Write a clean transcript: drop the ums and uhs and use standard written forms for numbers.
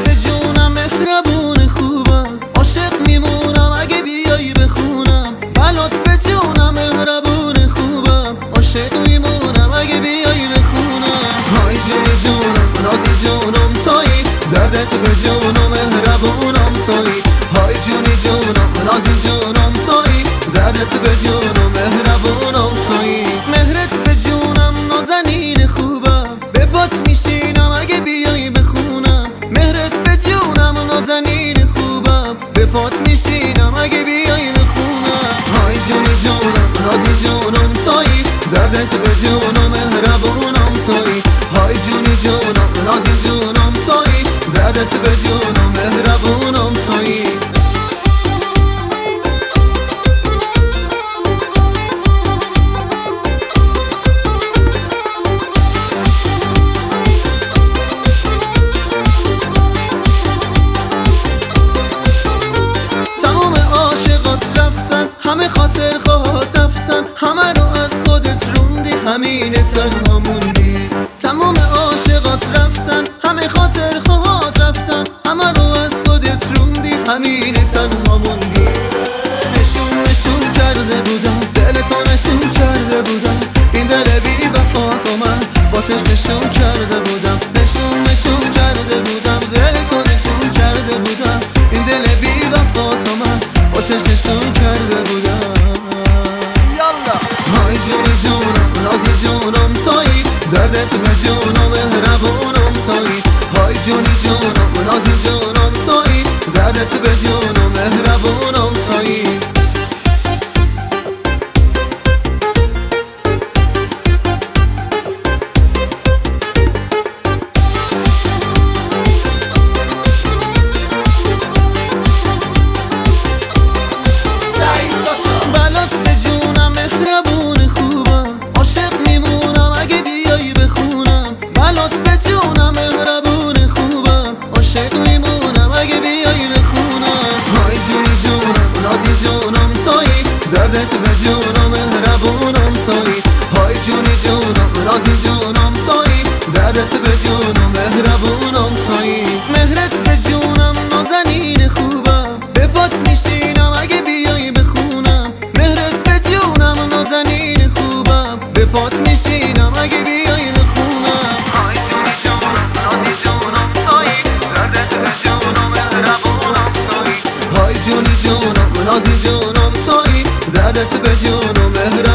به جونم مهربون خوبم، عاشق میمونم اگه بیایی بخونم. بلات به جونم مهربون خوبم، عاشق میمونم اگه بیایی بخونم. های جونی جونم نازی جونم تویی، دردت به جونم مهربونم تویی. های جونی جونم نازی جونم تویی، دردت به جونم مهربونم تویی. مهرت به جونم نازنین خوبم، به پات میشینم اگه بیایی بخونم. مهرت به جونم نازنین خوبم، به پات میشینم اگه بیایی بخونم. های جونی جونم نازی جونم تویی، دردت به جونم مهربونم تویی. های جونی جونم نازی جونم تویی، دردت به جونم مهربونم تویی. همه خاطر خواهات رفتن، همه رو از خودت روندی، همین تنها موندی. تمام عاشقات رفتن، همه خاطر خواهات رفتن، همه رو از خودت روندی، همین تنها موندی. نشون کرده بودم، دلتو نشون کرده بودم، این دل بی وفاتو من با چشم کرده بودم. نشون کرده بودم، دلتو نشون کرده بودم، این دل بی وفاتو من با چشم کرده بودم. یالا های جونی جونم نازی جونم تویی، دردت به جونم مهربونم تویی. های جونی جونم نازی جونم تویی، دردت به جونم مهربونم تویی. مهربون خوبم، عاشق میمونم اگه بیایی بخونم. بلات به جونم مهربون خوبم، عاشق میمونم اگه بیایی بخونم. های جونی جونم نازی جونم تویی، دردت به جونم مهربونم تویی. های جونی جونم نازی جونم تویی، دردت به جونم مهربونم تویی. مهرت به جونم نازنین خوبم، به پات میشینم اگه بیایی بخونم. مهرت به جونم نازنین خوبم، به پات میشینم اگه بیایی بخونم. های جونی جونم نازی جونم تویی، دردت به جونم مهربونم تویی. های جونی جونم نازی جونم تویی، دردت به جونم مهربونم